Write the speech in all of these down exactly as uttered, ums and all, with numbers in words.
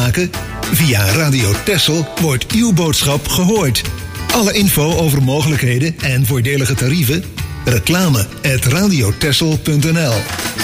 maken? Via Radio Texel wordt uw boodschap gehoord. Alle info over mogelijkheden en voordelige tarieven? Reclame at radiotexel punt n l.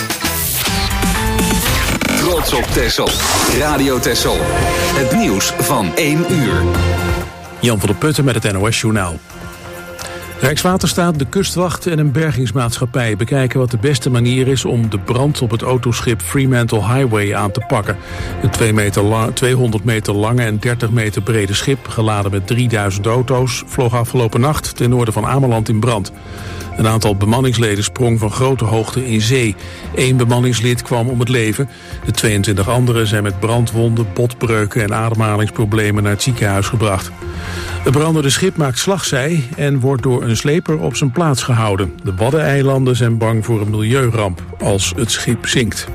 Trots op Texel. Radio Texel. Het nieuws van één uur. Jan van der Putten met het N O S-journaal. Rijkswaterstaat, de kustwacht en een bergingsmaatschappij bekijken wat de beste manier is om de brand op het autoschip Fremantle Highway aan te pakken. Het twee meter lang, tweehonderd meter lange en dertig meter brede schip, geladen met drieduizend auto's, vloog afgelopen nacht ten noorden van Ameland in brand. Een aantal bemanningsleden sprong van grote hoogte in zee. Eén bemanningslid kwam om het leven. De tweeëntwintig anderen zijn met brandwonden, botbreuken en ademhalingsproblemen naar het ziekenhuis gebracht. Het brandende schip maakt slagzij en wordt door een sleper op zijn plaats gehouden. De Waddeneilanden zijn bang voor een milieuramp als het schip zinkt.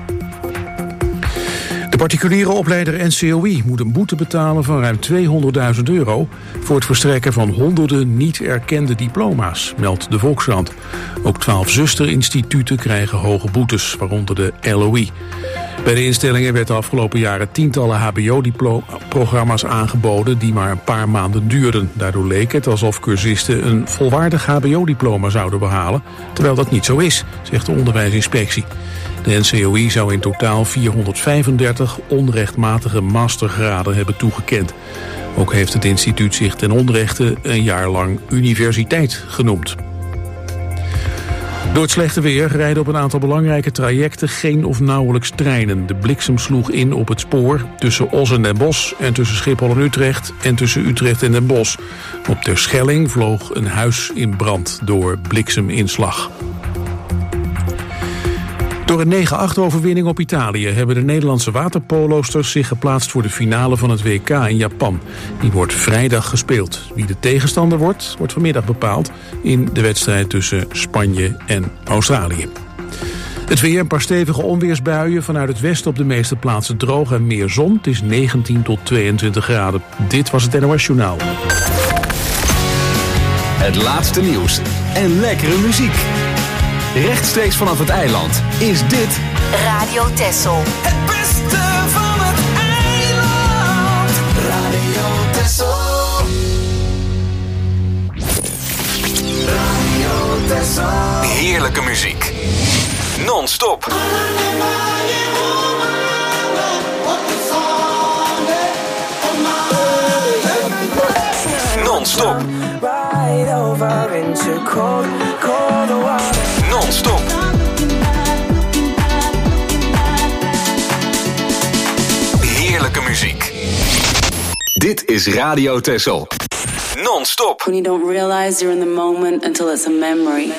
De particuliere opleider N C O I moet een boete betalen van ruim tweehonderdduizend euro... voor het verstrekken van honderden niet erkende diploma's, meldt de Volkskrant. Ook twaalf zusterinstituten krijgen hoge boetes, waaronder de L O I. Bij de instellingen werd de afgelopen jaren tientallen H B O-programma's aangeboden die maar een paar maanden duurden. Daardoor leek het alsof cursisten een volwaardig H B O-diploma zouden behalen, terwijl dat niet zo is, zegt de onderwijsinspectie. De N C O I zou in totaal vierhonderdvijfendertig onrechtmatige mastergraden hebben toegekend. Ook heeft het instituut zich ten onrechte een jaar lang universiteit genoemd. Door het slechte weer rijden op een aantal belangrijke trajecten geen of nauwelijks treinen. De bliksem sloeg in op het spoor tussen Os en Den Bosch en tussen Schiphol en Utrecht en tussen Utrecht en Den Bosch. Op Terschelling vloog een huis in brand door blikseminslag. Door een negen acht overwinning op Italië hebben de Nederlandse waterpolosters zich geplaatst voor de finale van het W K in Japan. Die wordt vrijdag gespeeld. Wie de tegenstander wordt, wordt vanmiddag bepaald in de wedstrijd tussen Spanje en Australië. Het weer, een paar stevige onweersbuien, vanuit het westen op de meeste plaatsen droog en meer zon. Het is negentien tot tweeëntwintig graden. Dit was het N O S-journaal. Het laatste nieuws en lekkere muziek. Rechtstreeks vanaf het eiland is dit Radio Texel. Het beste van het eiland. Radio Texel. Radio Texel. heerlijke muziek. Non-stop. Non-stop. Non-stop. Heerlijke muziek. Dit is Radio Texel. Non-stop. When you don't realize you're in the moment until it's a memory.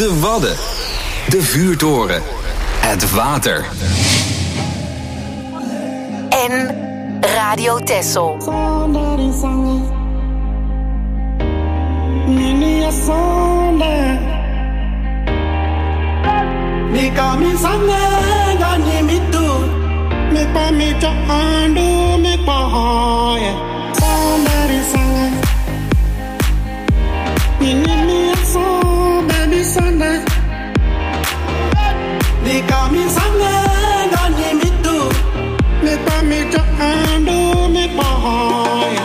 De Wadden. De vuurtoren. Het water. En Radio Texel. Nika mi sange gani mi tu mi pa mi cha andu mi pa hoye somebody sange mi ni mi so baby sange Nika mi sange gani mi tu mi pa mi cha andu mi pa hoye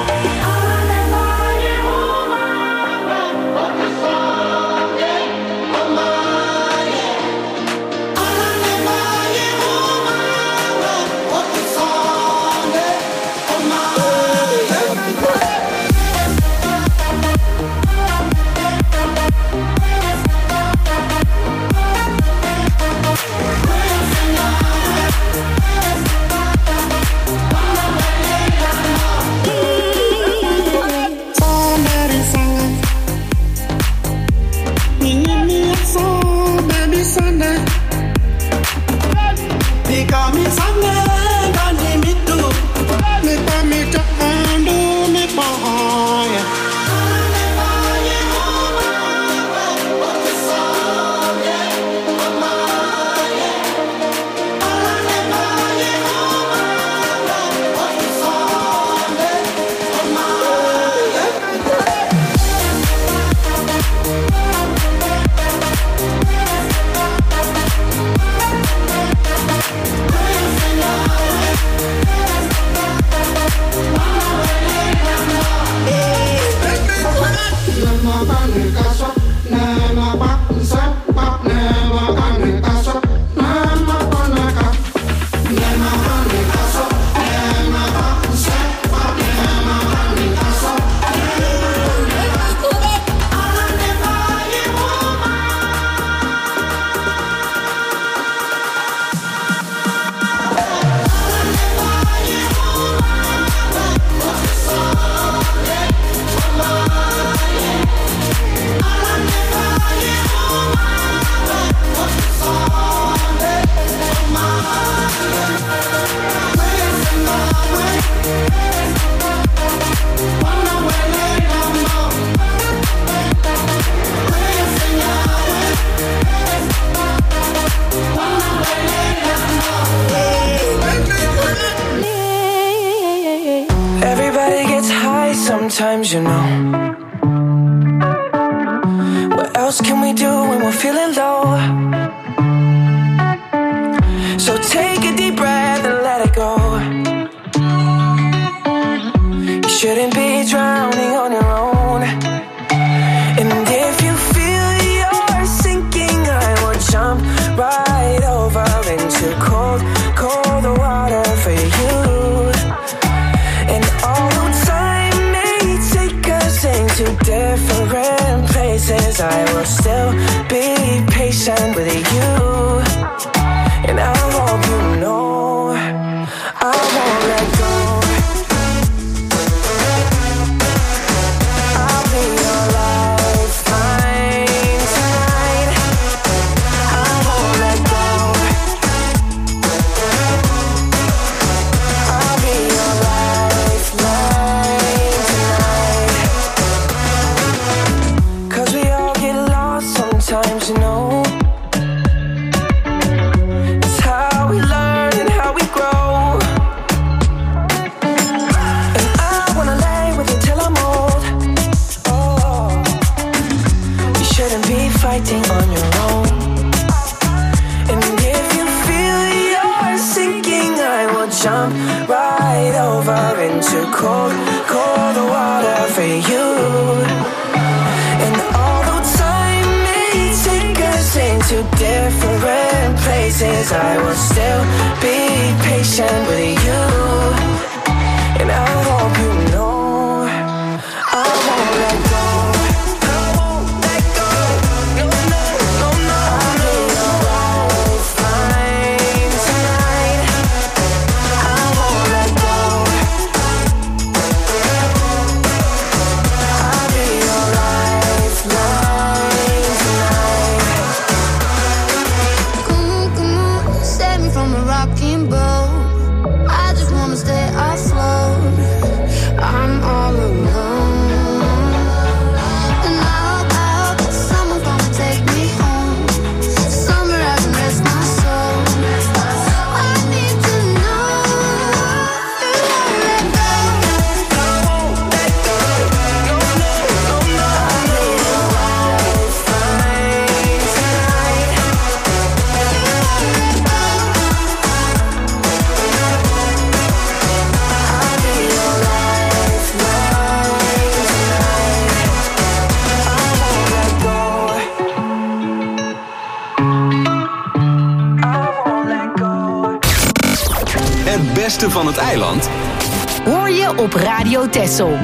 Sometimes, you know. What else can we do when we're feeling low? So take a deep breath and let it go. You shouldn't be drowning on your own. And if you feel you're sinking, I will jump right over into cold, cold water for you. And although time may take us into different places, I will still be patient with you. And I hope you know I won't let go. I'll be your lifeline tonight. I won't let go. I'll be your lifeline tonight. 'Cause we all get lost sometimes, you know. Fighting on your own. And if you feel you're sinking, I will jump right over into cold, cold water for you. And although time may take us into different places, I will still be patient with you. And I hope you know I won't let go. beste van het eiland hoor je op Radio Texel.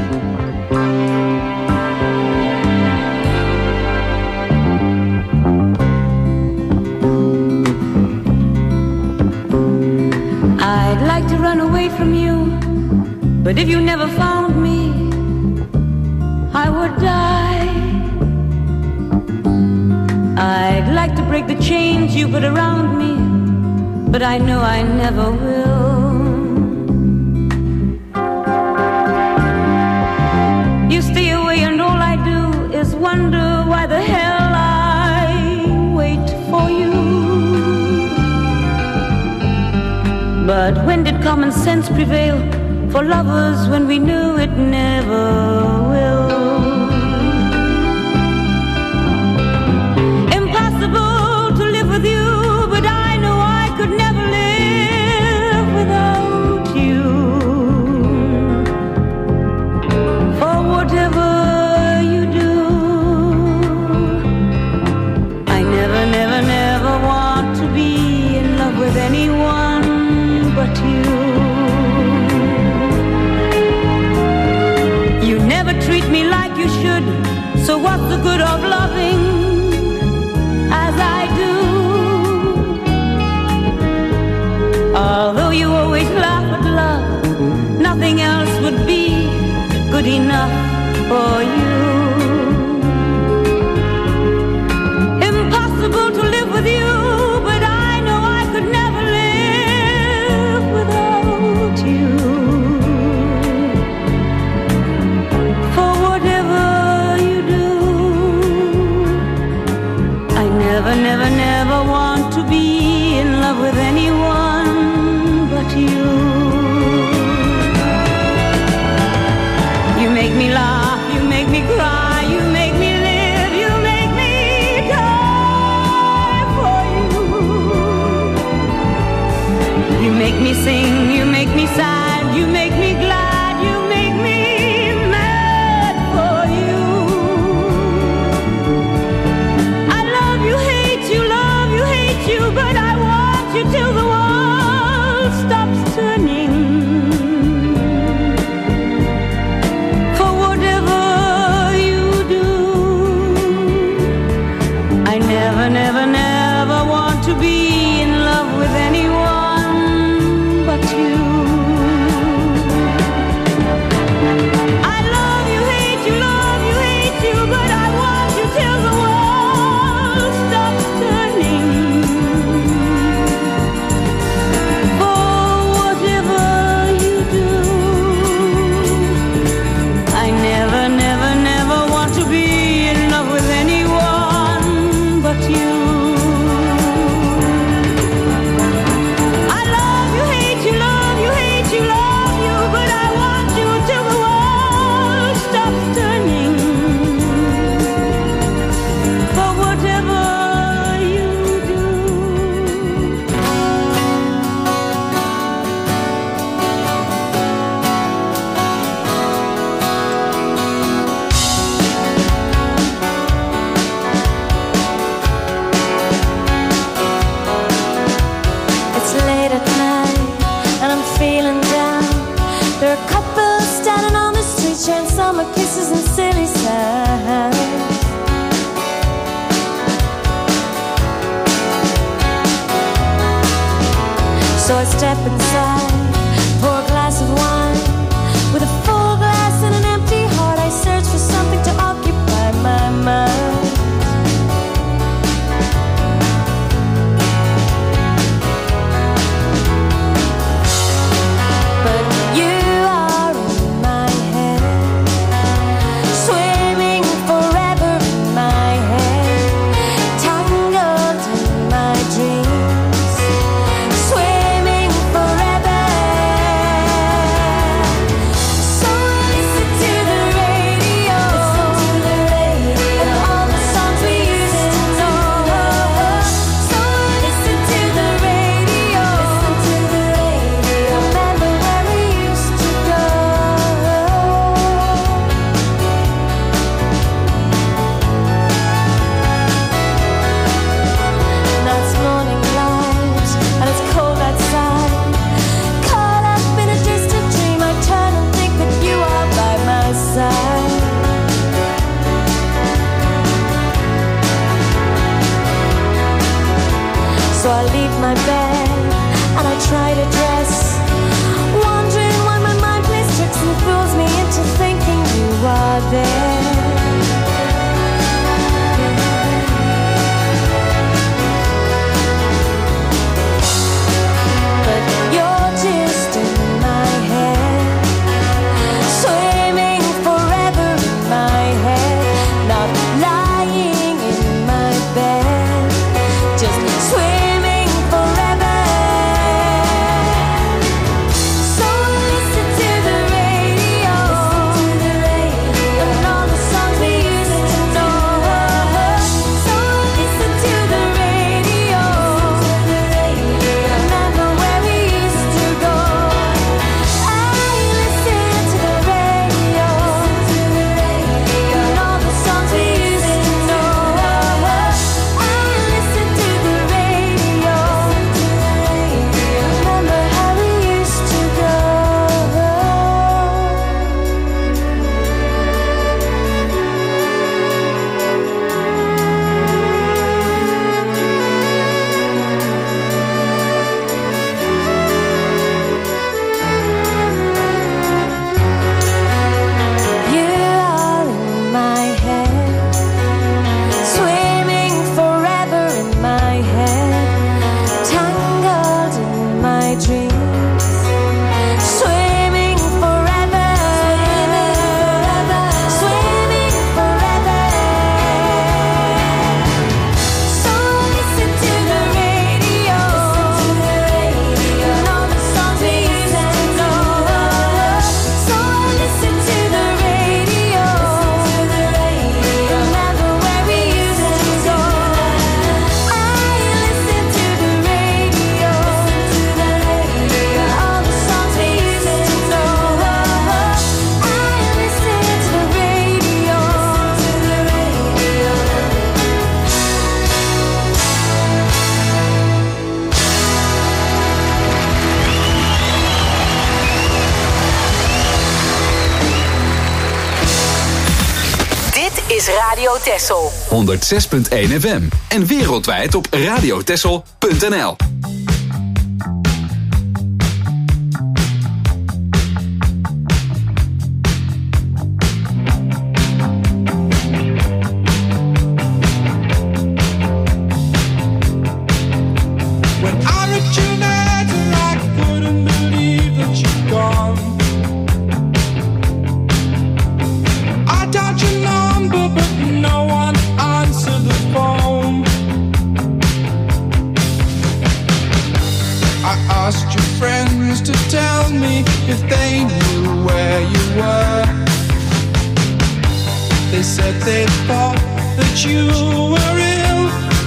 I'd like to run away from you, but if you never found me, I would die. I'd like to break the chains you put around me, but I know I never will. You stay away and all I do is wonder why the hell I wait for you. But when did common sense prevail for lovers when we knew it never will? Impossible to live with you, but I know I could never live without you. For whatever you do, I never, never, never want to be in love with anyone but you. You never treat me like you should, so what's the good of loving as I do? Although you always laugh at love, nothing else would be good enough for you. Impossible to live with you, but I know I could never live without you. For whatever you do, I never, never, never want to be in love with anyone but you. You make me laugh, you make me cry, you make me live, you make me die for you. You make me sing, you make me sad, you make me glad, you make me mad for you. I love you, hate you, love you, hate you, but I want you till the world stops turning. For whatever you do, I never, never, never want to be in love with anyone but you. So I leave my bed and I try to dress, wondering why my mind plays tricks and fools me into thinking you are there. But you're just in my head, swimming forever in my head, not lying in my bed, just swimming forever. So listen to the radio, and all the songs we used to know. So listen to the radio, remember where we used to go. I listen to the radio, and all the songs we used to know. I listen to the radio, remember how we used to go. You are in my head, swimming forever in my head, tangled in my dreams, swimming forever, swimming forever. So listen to the radio, and all the songs we used to know. So listen to the radio, remember where we used to go. I listen to the radio, all the songs we used to know. I listen to the radio. Dit is Radio Texel. honderd zes punt één F M en wereldwijd op radiotexel punt n l. When I read your letter, I couldn't believe that you'd gone. I dialed your number, but no one answered the phone. I asked your friends to tell me if they knew where you were. They said they thought that you were ill.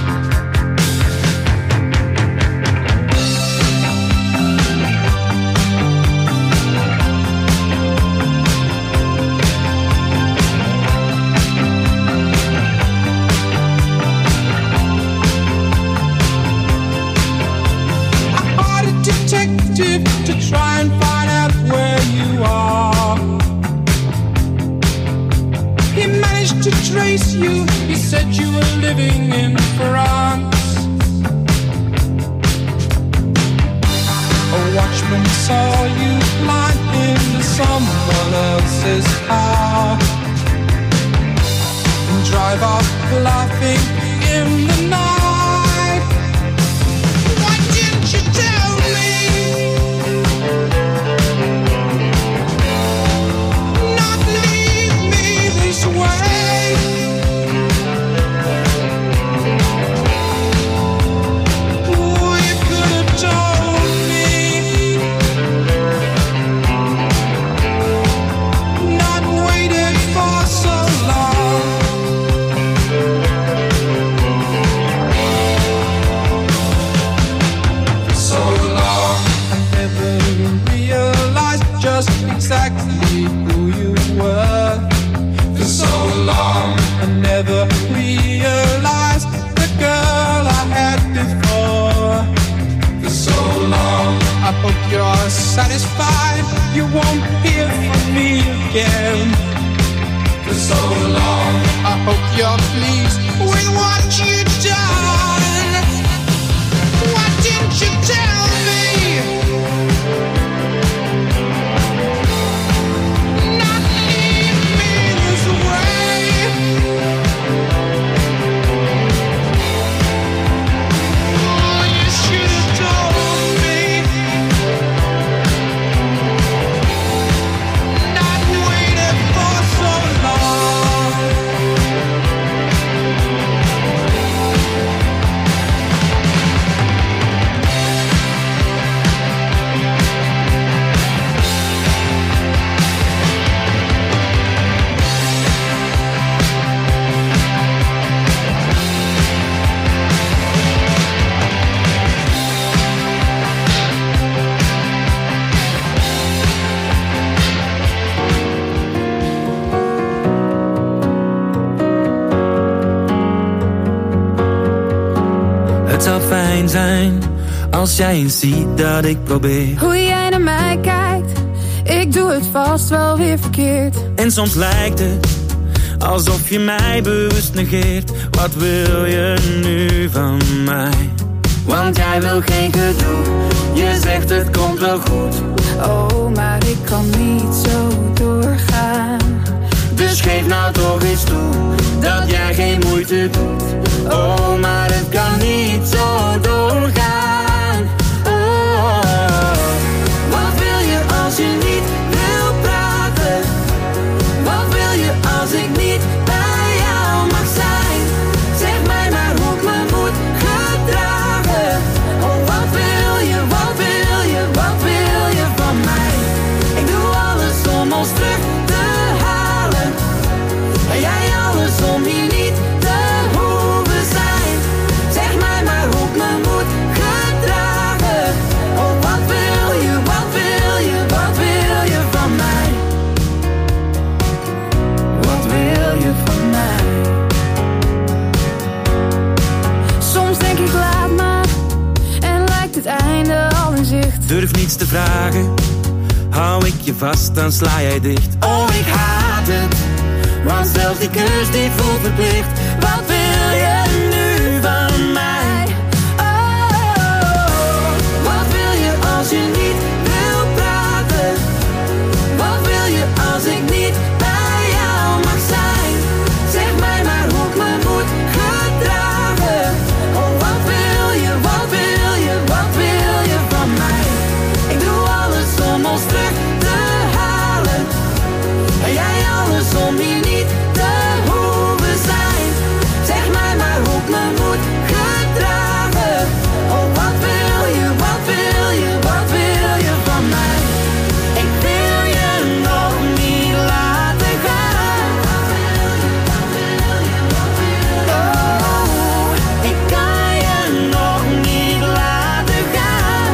I hired a detective to try and find out where you are. He managed to trace you. He said you were living in France. A watchman saw you lying into someone else's car and drive off laughing in the night. Why didn't you tell me? Not leave me this way. Oh, you could have told me. Not waited for so long. So long. I never realized just exactly who you were. For so long. I never realized the girl I had before. For so long. I hope you're satisfied. You won't hear from me again. For so long. I hope you're pleased with what you've done. Zijn als jij eens ziet dat ik probeer. Hoe jij naar mij kijkt, ik doe het vast wel weer verkeerd. En soms lijkt het alsof je mij bewust negeert. Wat wil je nu van mij? Want jij wil geen gedoe, je zegt het komt wel goed. Oh, maar ik kan niet zo doorgaan. Dus geef nou toch eens toe dat jij geen moeite doet. Oh, maar het kan niet zo doorgaan. Oh, wat wil je als je niet wil praten? Wat wil je als ik niet bij jou mag zijn? Zeg mij maar hoe ik me moet gedragen. Oh, wat wil je, wat wil je, wat wil je van mij? Ik doe alles om ons terug te halen. En jij alles om hier niet te hoeven zijn. Zeg mij maar hoe ik me moet gedragen. Oh, wat wil je, wat wil je, wat wil je van mij? Wat wil je van mij? Soms denk ik laat maar, en lijkt het einde al in zicht. Durf niets te vragen, hou ik je vast, dan sla jij dicht. Oh, ik haat het, want zelfs die kus die voelt verplicht. Wat wil je nu van mij? Oh, wat wil je als je niet wil praten? Wat wil je als ik niet bij jou mag zijn? Zeg mij maar hoe ik me moet gedragen. Oh, wat wil je, wat wil je, wat wil je van mij? Ik doe alles om ons terug te halen. En jij alles om hier niet te hoeven zijn. Zeg mij maar hoe ik me moet gedragen. Oh, wat wil je, wat wil je, wat wil je van mij? Ik wil je nog niet laten gaan. Oh, ik kan je nog niet laten gaan.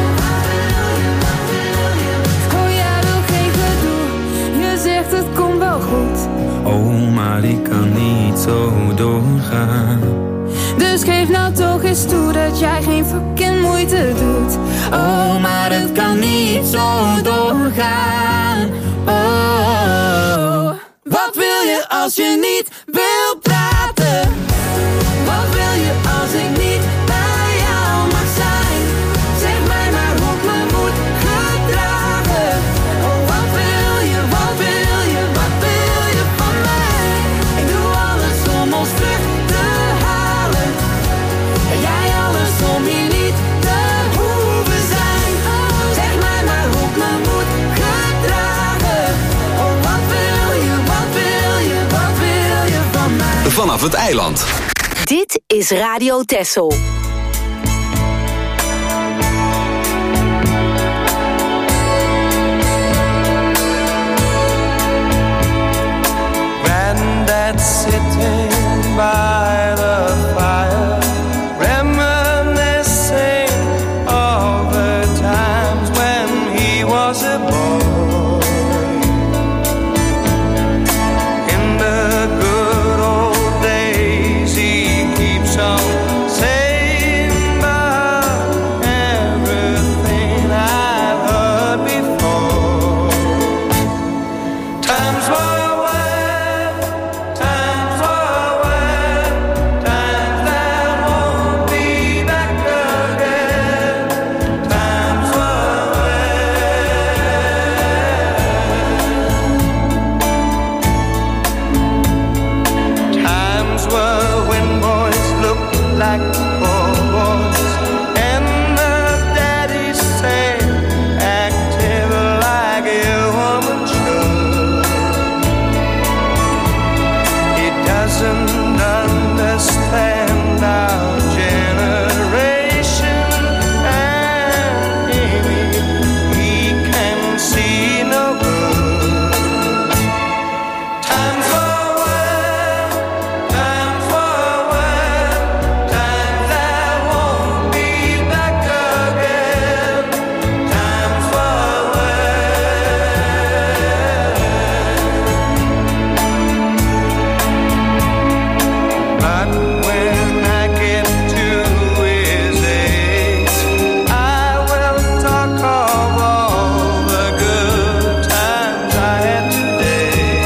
Oh, jij wil geen gedoe, je zegt het komt wel goed. Oh, maar ik kan niet zo doorgaan. Dus geef nou toch eens toe dat jij geen fucking moeite doet. Oh, maar het kan niet zo doorgaan. Oh, wat wil je als je niet wil praten? Wat wil je als ik niet bij jou mag zijn? Zeg mij maar hoe ik me moet gedragen. Oh, wat wil je, wat wil je, wat wil je van mij? Ik doe alles om ons terug te halen. En jij alles om hier niet te hoeven zijn. Zeg mij maar hoe ik me moet gedragen. Oh, wat wil je, wat wil je, wat wil je van mij? Vanaf het eiland. Dit is Radio Texel. Granddad sitting by the fire, reminiscing of the times when he was a boy. In the good old days he keeps on saying like poor boys, and the daddies say, active like a woman should. He doesn't understand our generation, and maybe he can see no good. Times were when, times were when, times that won't be back again. Times were but when I get to his age, I will talk of all the good times I had today.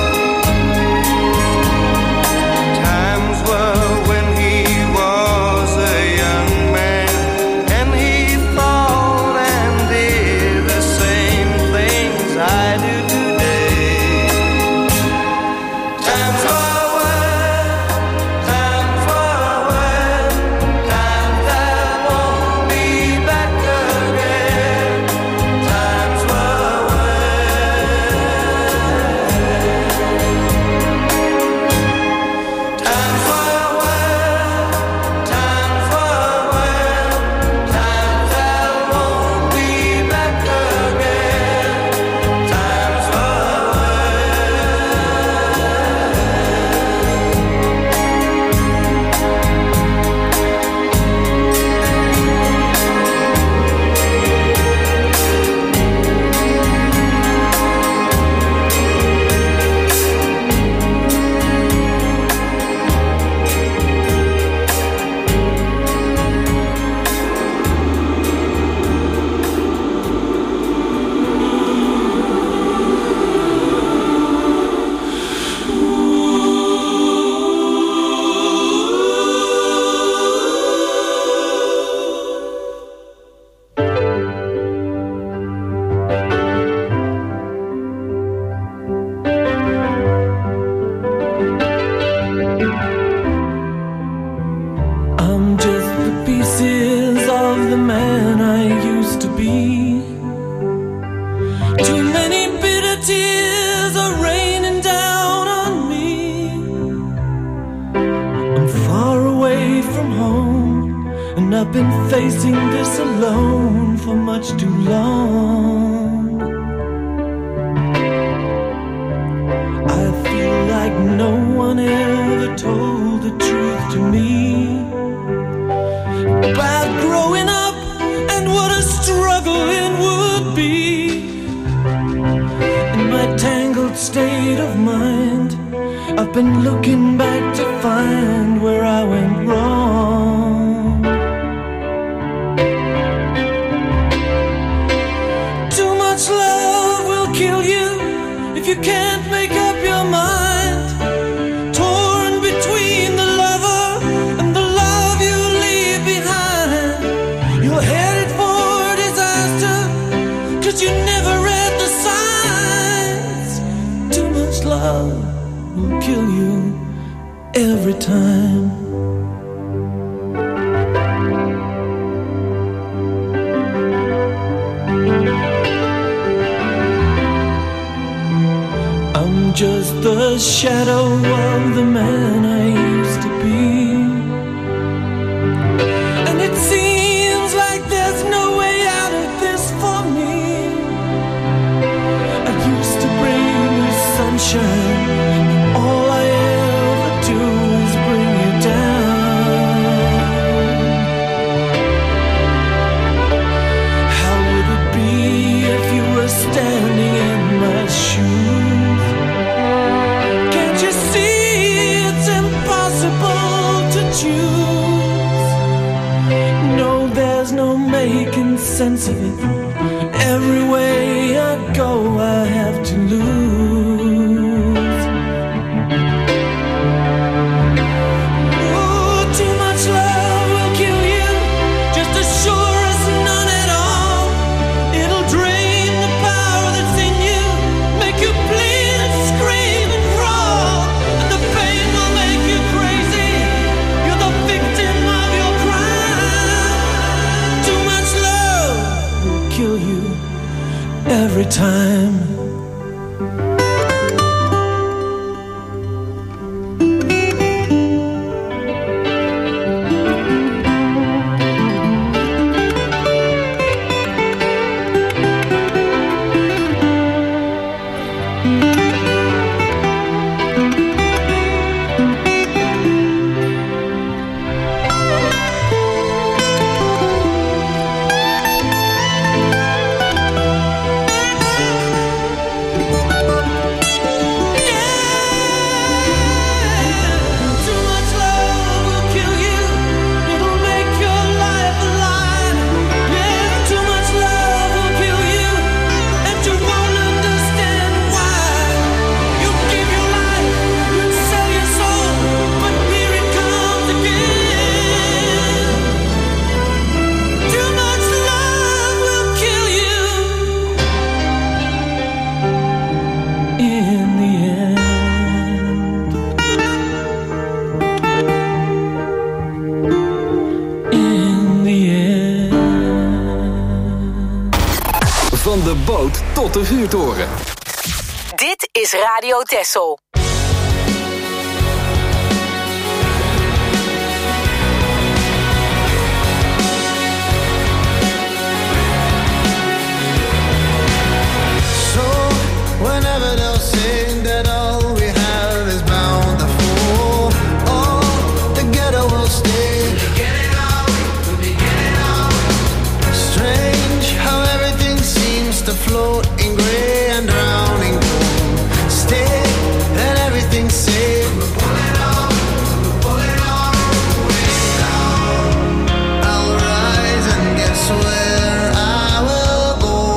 Times were when he was a young man, and he thought and did the same things I do today. Times were when, times were when, times that won't be back again. Times were when, times were when, times were when, times that won't be back again. Times were I'm just the pieces of the man I used to be. Too many bitter tears are raining down on me. I'm far away from home, and I've been facing this alone for much too long. I feel like no one ever told the truth to me about growing up and what a struggle it would be. In my tangled state of mind, I've been looking back to find where I went wrong. Too much love will kill you if you can't make up your mind. Torn between the lover and the love you leave behind. You're headed for disaster, 'cause you never read the signs. Too much love will kill you every time. I'm just the shadow of the man I used to be, and it seems like there's no way out of this for me. I used to bring you sunshine, all I ever do is bring you down. How would it be if you were standing in my shoes? Can't you see it's impossible to choose? No, there's no making sense of it. Every way I go, I have to lose. Ooh, too much love will kill you, just as sure as none at all. It'll drain the power that's in you, make you bleed and scream and crawl, and the pain will make you crazy. You're the victim of every time. Tot de vuurtoren. Dit is Radio Texel. So, whenever they'll say that all we have is bound to fall, all together we'll stay. We'll be getting out, we'll be getting out. Strange how everything seems to float in gray and drowning gold. Stay and everything's safe. We're pulling out, we're pulling out, way down. I'll rise and guess where I will go.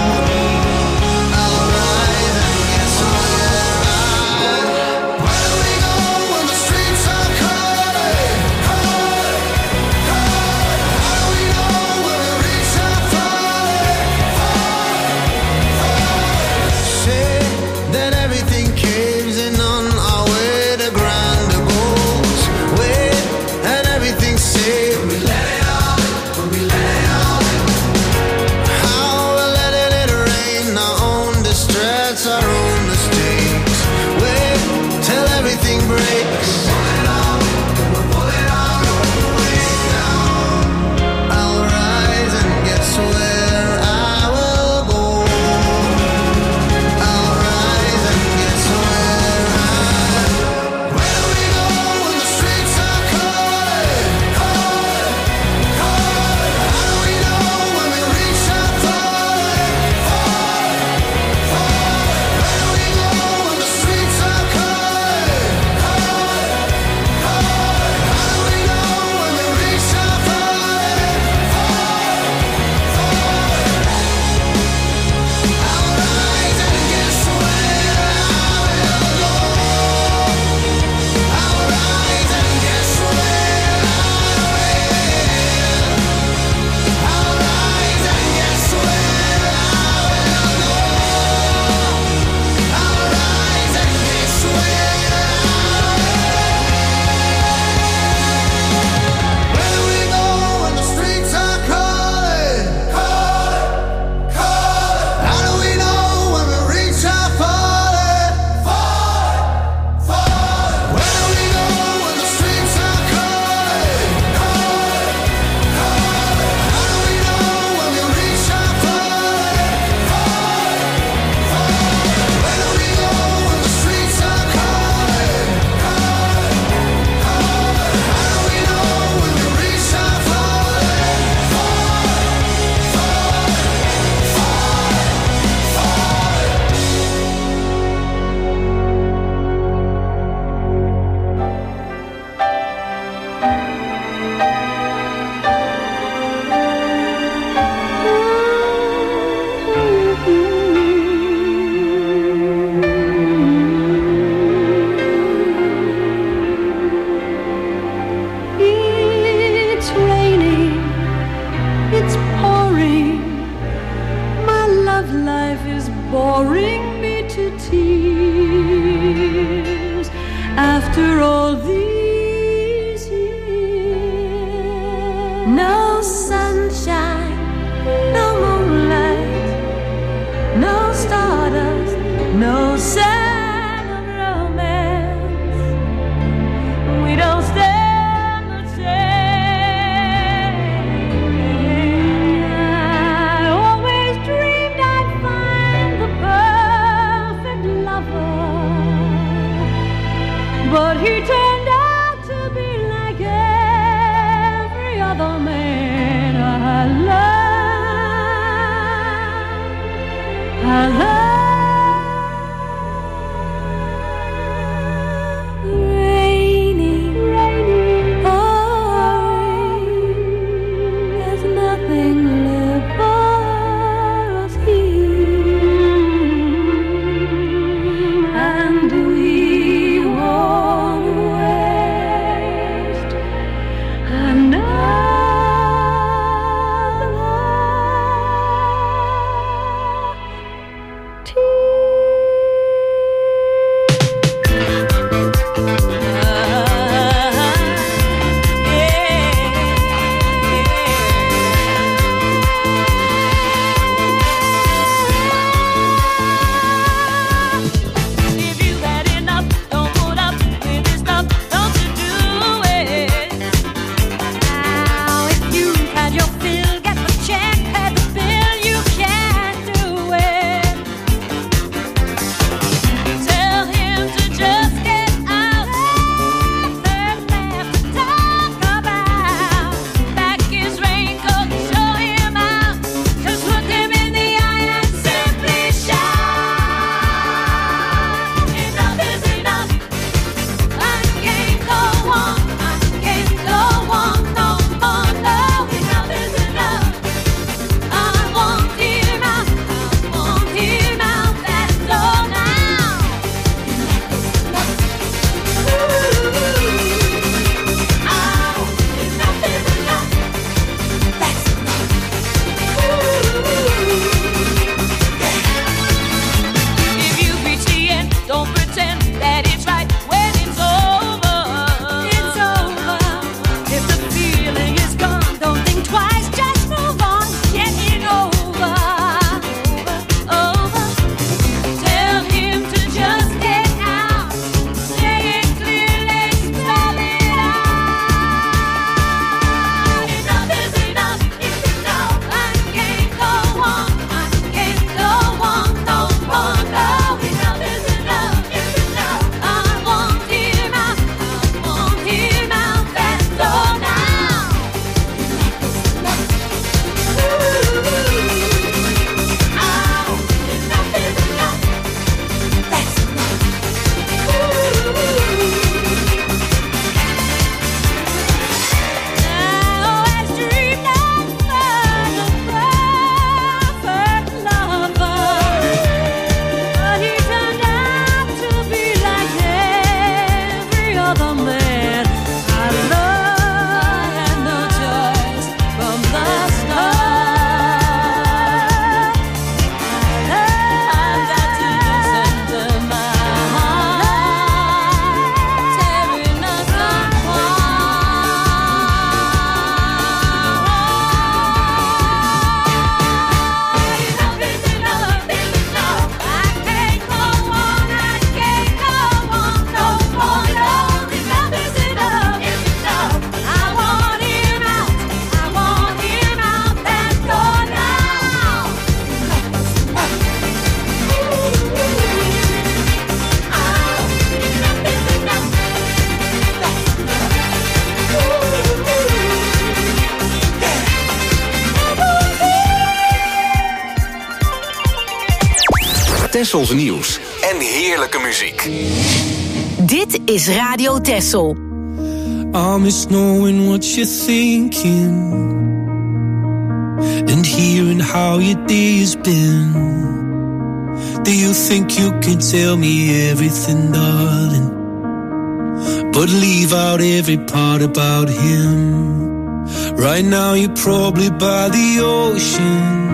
I'll rise and guess where I will. Where do we go when the streets are calling, calling, calling? How do we know when we reach our falling, falling, falling? Say that everything caves in on our way to grander goals. Wait, and everything's safe. When we let it out, when we let it out. How we're letting it rain, our own distress, our own mistakes. Wait till everything breaks. Pull it out, we're pulling out, way down. I'll rise and guess where I will go. I'll rise and guess where I will. Where do we go when the streets are calling, calling, calling? How do we know when we reach our falling, falling, falling? Where do we go when the streets are calling, calling, calling? How do we know when we reach our falling, falling, falling? I'll rise and guess where I will go. I'll rise and guess where I will. I'll rise and guess where I will go. I'll rise and guess where I will. Where do we go when the streets are calling, calling, calling? How do we know when we reach our falling, falling, falling? Where do we go when the streets are calling, calling, calling? How do we know when we reach our falling, falling, falling? Where do we go when the streets are calling, calling, calling? How do we know when we reach our falling, falling, It's raining, it's pouring. My love life is boring me to tears. After all these years, no sunshine, no moonlight, no no sign of romance. We don't stand a chance. I always dreamed I'd find the perfect lover, but he turned out to be like every other man I love. I love. Rainy, rainy, pouring. There's nothing left for us here, and we won't waste another If you had enough, don't put up with this stuff, don't you do it. Now, if you had your fill, get the check, pay the bill, you can't do it. Tell him to just get out. There's left to talk about. Back his raincoat, show him out. Just look him in the eye and simply shout, enough is enough. I can't go on, I can't go on no more. No, enough is enough. I want him out, I want him out that door now. Oh, enough is enough. That's enough. If you reach the end, don't pretend that it's right when it's over. It's over. If the feeling is gone, don't think twice, just move on, get it over. Over. Tell him to just get out. Say it clearly, spell it out. Enough is enough. If you know I can't go on, I can't go on no more. No, enough is enough. If you know I want him out, I want him out that door now. Enough is enough. Oh, enough is enough. That's enough. I always dreamed I'd find the perfect lover, but he turned out to be like every other man I love. I had no choice from the start. I've got to listen to my heart tearing us apart. Enough is enough, is enough. I can't go on, I can't go on no more. No, enough is enough, is enough. I want him out, I want him out that door now. Enough is enough. Oh, enough is enough. That's Tessels nieuws en heerlijke muziek. Dit is Radio Tessel. I miss knowing what you're thinking and hearing how your day has been. Do you think you can tell me everything, darling, but leave out every part about him? Right now you're probably by the ocean,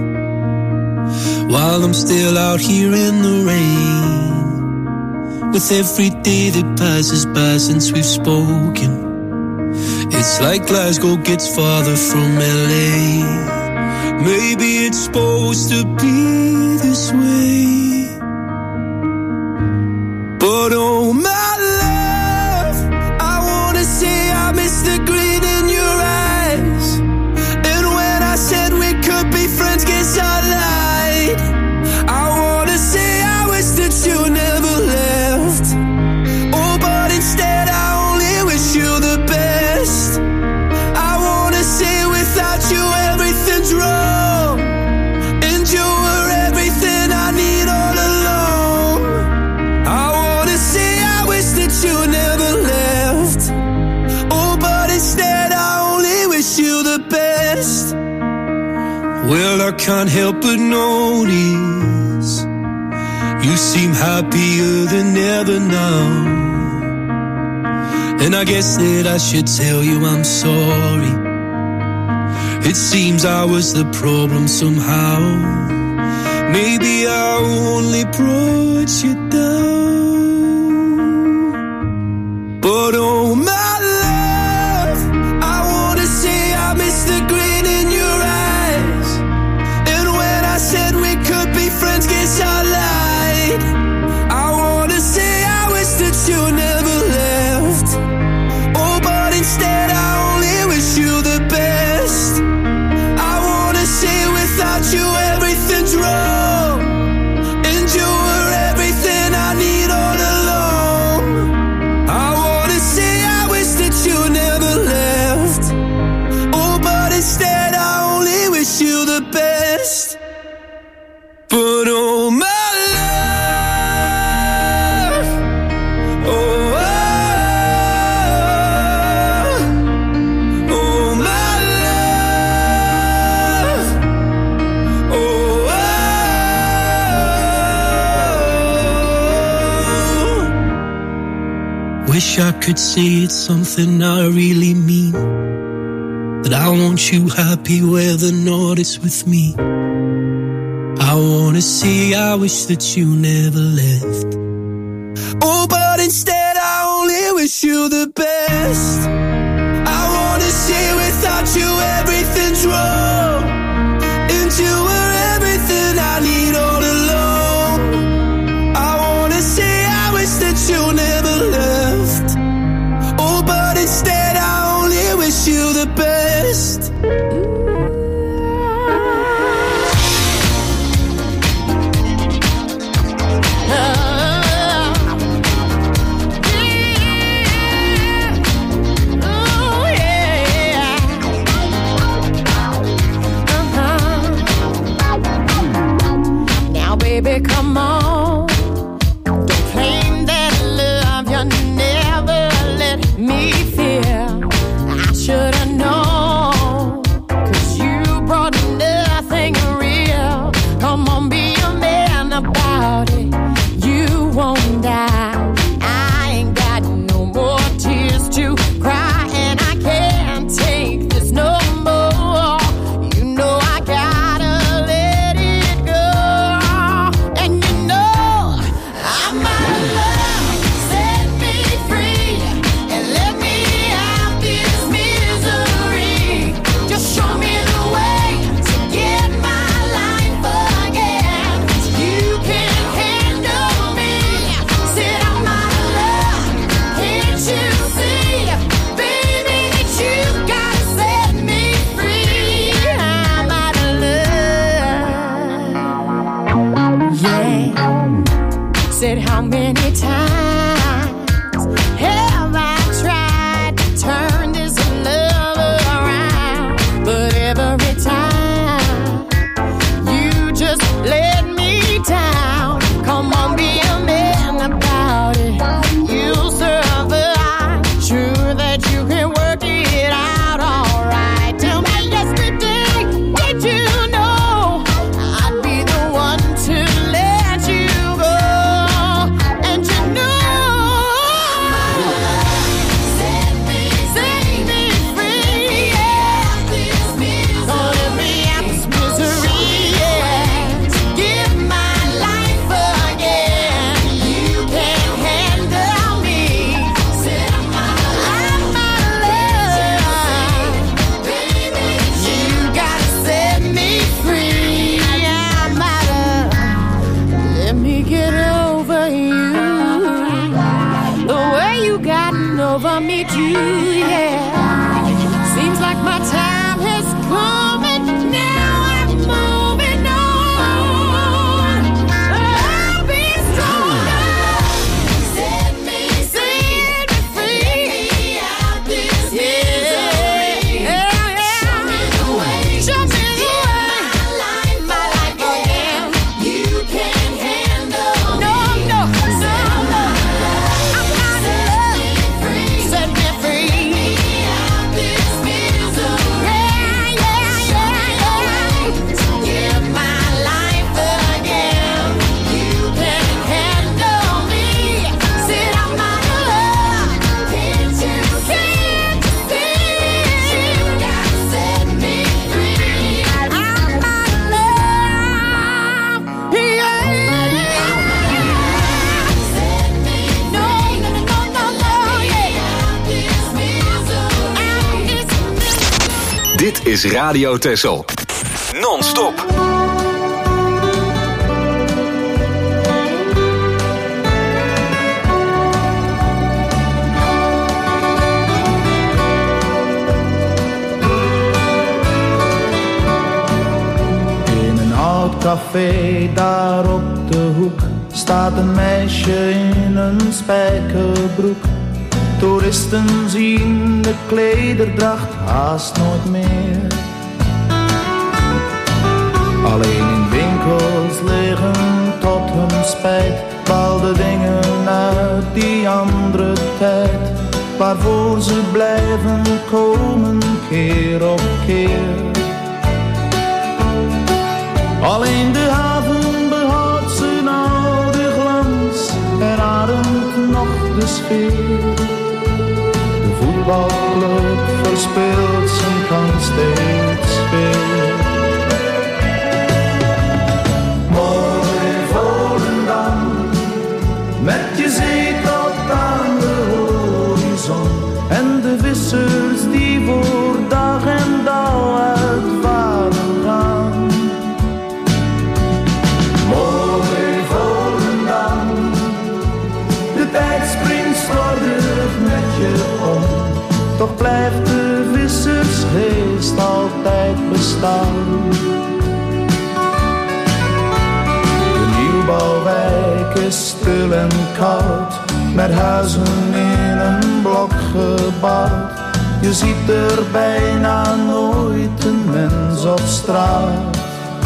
while I'm still out here in the rain. With every day that passes by since we've spoken, it's like Glasgow gets farther from L A. Maybe it's supposed to be this way. But oh my love, I wanna say I miss the gleam in your eyes. And when I said we could be friends, guess I lied. I wanna say I wish that you never left. Oh, but instead I only wish you the best. I wanna say without you everything's wrong, and you were everything I need all along. I wanna say I wish that you never left. Oh, but instead I only wish you the best. Well, I can't help but notice you seem happier than ever now. And I guess that I should tell you I'm sorry. It seems I was the problem somehow. Maybe I only brought you down. But oh my love, I wanna say I miss the grin in your eyes. And when I said we could be friends, guess I lied. I wanna say I wish that you never left. Oh, but instead I only wish you the best. I wanna say without you everything's wrong, and you were everything I need all along. I wanna say I wish that you never left. Oh, but instead I only wish you the best. But oh my love, oh, oh, oh my love, oh, oh. Wish I could say it's something I really mean, that I want you happy where the north is with me. I wanna say I wish that you never left. Oh, but instead I only wish you the best. I wanna say without you everything's wrong, and you were everything I need all along. I wanna say I wish that you never left. Oh, but instead I only wish you the best. Baby, come on. Don't claim that love you never let me feel. I should have known. yeah. Seems like my time has come and now I'm moving on. I'll be stronger. Set me free, set me free. Get me out this misery. Yeah, yeah. Show me the way. Show me the way. My life, my life again. You can't handle no, me. No, no, no, no. I'm out of love. Set me free. Get me out this misery. Yeah, yeah, yeah, yeah. Give my life again. You can't handle me. Said I'm out of love. Can't you see? You gotta set me free. I'm out of love. Yeah. Set me free. No, no, no, no, no, yeah. Out this misery. Out this Dit is Radio Texel. Non-stop. In een oud café daar op de hoek staat een meisje in een spijkerbroek. Toeristen zien de klederdracht haast nooit meer. Alleen in winkels liggen tot hun spijt bepaalde dingen uit die andere tijd, waarvoor ze blijven komen keer op keer. Alleen de haven behoudt zijn oude glans en ademt nog de sfeer. De voetbalclub verspeelt zijn kans steeds weer. Mooi Volendam, met je zee tot aan de horizon en de vissers die voor dag en dauw uitvaren gaan. Mooi Volendam, de tijd springt slordig met je om, toch blijft de vissersgeest altijd bestaan. De nieuwbouwwijk is stil en koud, met huizen in een blok gebouwd. Je ziet er bijna nooit een mens op straat.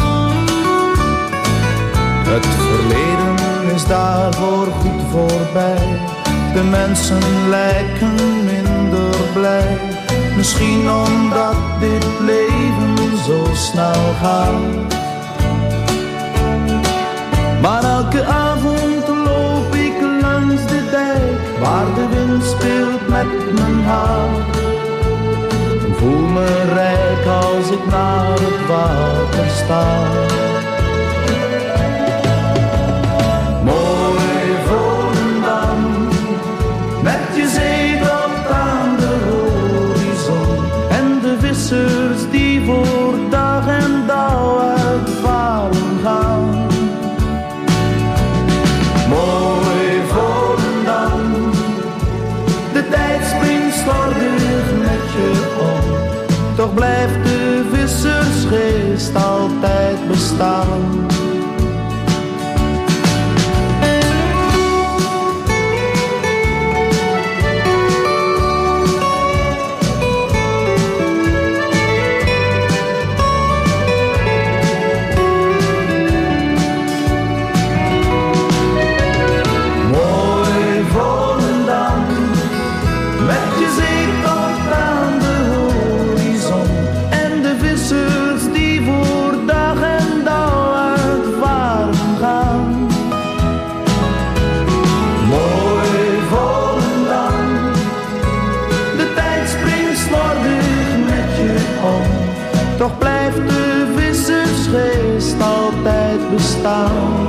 Het verleden is daarvoor goed voorbij. De mensen lijken minder blij. Misschien omdat dit leven zo snel gaat. Maar elke avond loop ik langs de dijk, waar de wind speelt met mijn haar. Ik voel me rijk als ik naar het water sta. Mooi Volendam, met je zee tot aan de horizon en de vissers die voor dag en dauw uitvaren gaan. Mooi Volendam, de tijd springt slordig met je om, toch blijft de vissersgeest altijd bestaan. Toch blijft de vissersgeest altijd bestaan.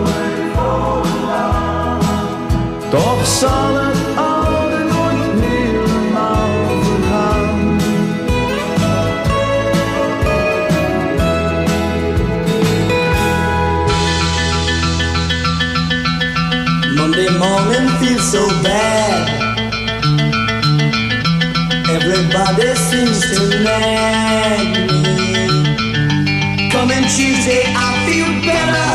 Toch zal het oude nooit helemaal vergaan. Monday morning feels so bad. Everybody seems to nag me. Coming Tuesday, I feel better.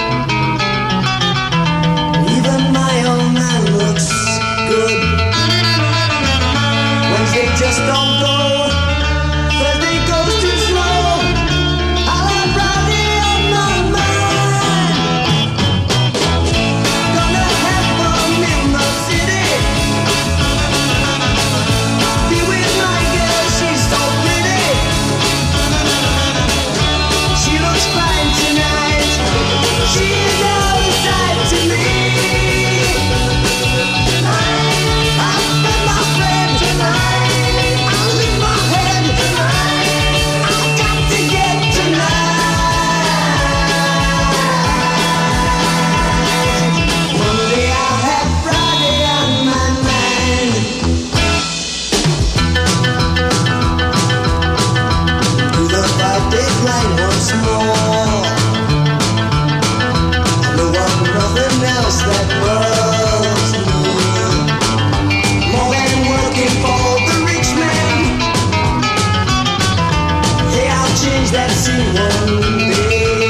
Even my old man looks good. Wednesday just don't go. Thursday goes too slow. I'll have Friday on my mind. Gonna have fun in the city. Be with my girl, she's so pretty. She looks fine tonight. She's outside to me. I'll spend my friend tonight. I'll leave my head tonight. I've got to get tonight. Monday I'll have Friday on my mind. Do the five-day grind once more. I know of nothing else that works me. More than working for the rich man. Hey, I'll change that scene one day.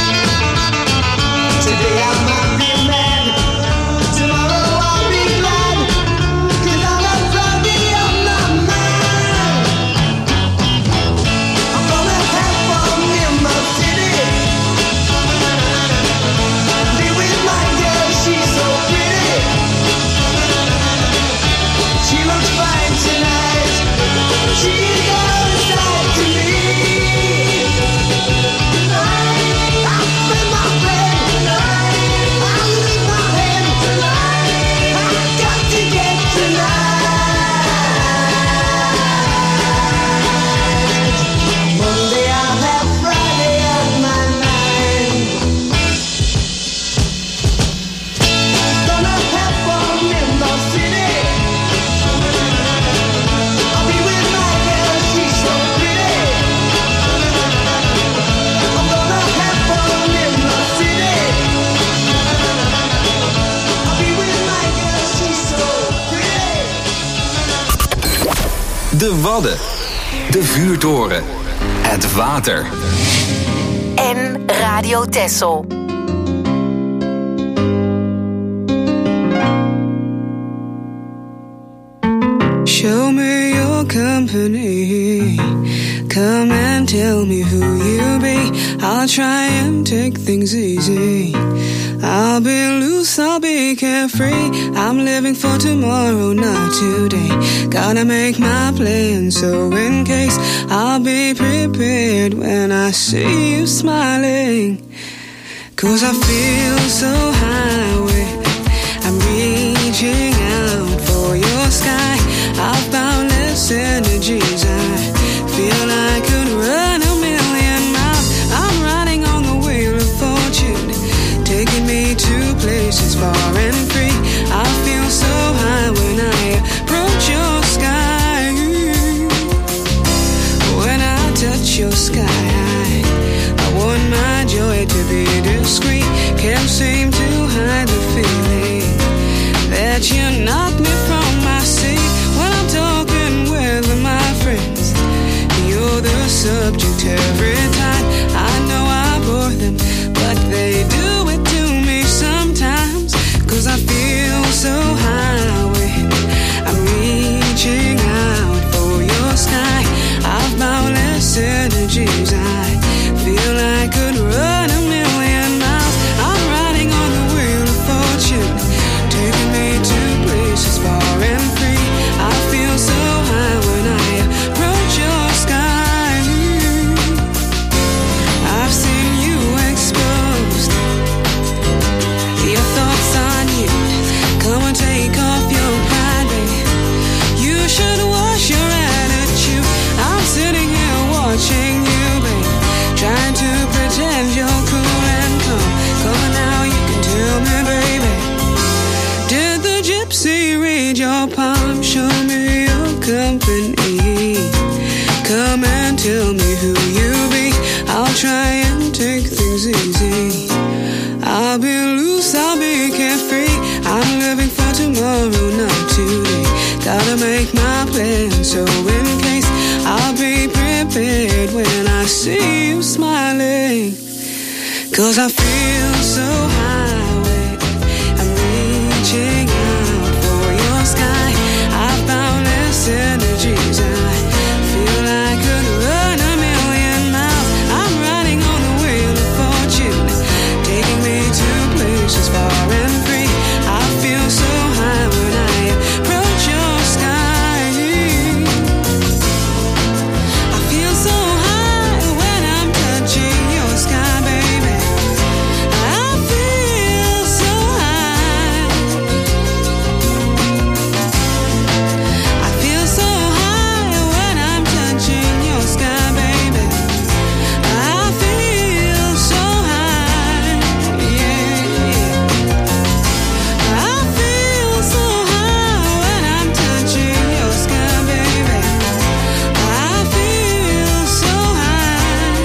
Today I might be mad. Tomorrow I'll be glad. 'Cause I'll have Friday on my mind. I'm gonna have fun in my city. Be with my girl, she's so pretty. She looks fine tonight. She goes out to me. Tonight, I'll spend my friend tonight. I'll leave my head tonight. I've got to get tonight. Monday I'll have Friday on my mind. Gonna have fun in the city. I'll be with my girl, she's so pretty. I'm gonna have fun in the city. I'll be with my girl, she's so pretty. De Wadden. De Vuurtoren. Het water. En Radio Texel. Show me your company. Come and tell me who you be. I'll try and take things easy. I'll be loose, I'll be carefree. I'm living for tomorrow, not today. Gotta make my plan, so in case I'll be prepared when I see you smiling. 'Cause I feel so high with I'm reaching out for your sky. I've boundless energies. I feel I could run a million miles. I'm riding on the wheel of fortune, taking me to places far and free. I feel so high when I approach your sky. When I touch your sky, I, I want my joy to be discreet. Can't seem to hide the feeling that you knock me from my seat. When I'm talking with my friends, you're the subject every time. I know I bore them, but they do it to me sometimes. 'Cause I feel so high when I'm reaching out for your sky. I've boundless energies. I feel I could run a million miles. I'm riding on the wheel of fortune, taking me to places far and free. I feel so high when I approach your sky. I've seen you exposed, your thoughts on you. Come and take off your pride, baby. You should wash your attitude. I'm sitting here watching you, baby, trying to pretend you're cool and calm. Come on now, you can tell me, baby. Did the gypsy read your palm? Show me your company. Come and tell me who you be. I'll try and take things easy. I'll be loose, I'll be carefree. I'm living for tomorrow, not today. Gotta make my plan so in case I'll be prepared when I see you smiling. Cause I feel so high when I'm reaching out for your sky. I found this energies and I feel I could run a million miles. I'm riding on the wheel of fortune, taking me to places far and free. I feel so high when I approach your sky. I feel so high when I'm touching your sky, baby. I feel so high. I feel so high when I'm touching your sky, baby. I feel so high, yeah. I feel so high when I'm touching your sky, baby. I feel so high,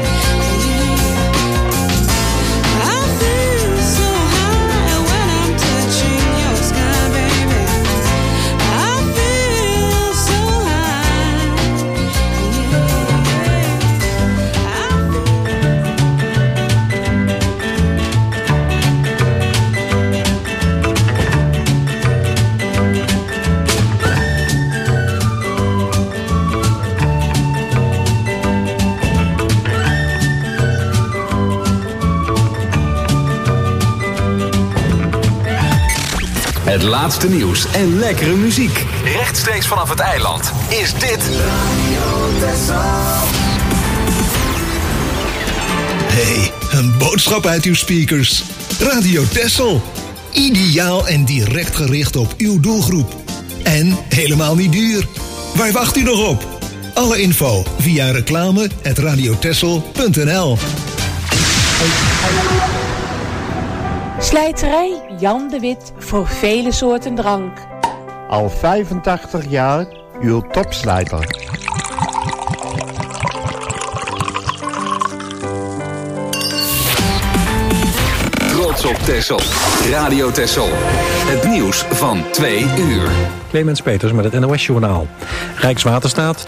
yeah. I feel so high when I'm touching your sky, baby. I feel so Het laatste nieuws en lekkere muziek. Rechtstreeks vanaf het eiland is dit... Hey, een boodschap uit uw speakers. Radio Texel. Ideaal en direct gericht op uw doelgroep. En helemaal niet duur. Waar wacht u nog op? Alle info via reclame at radiotexel punt n l. Slijterij Jan de Wit voor vele soorten drank. Al vijfentachtig jaar uw topslijter. Trots op Texel. Radio Texel. Het nieuws van twee uur. Clemens Peters met het N O S-journaal. Rijkswaterstaat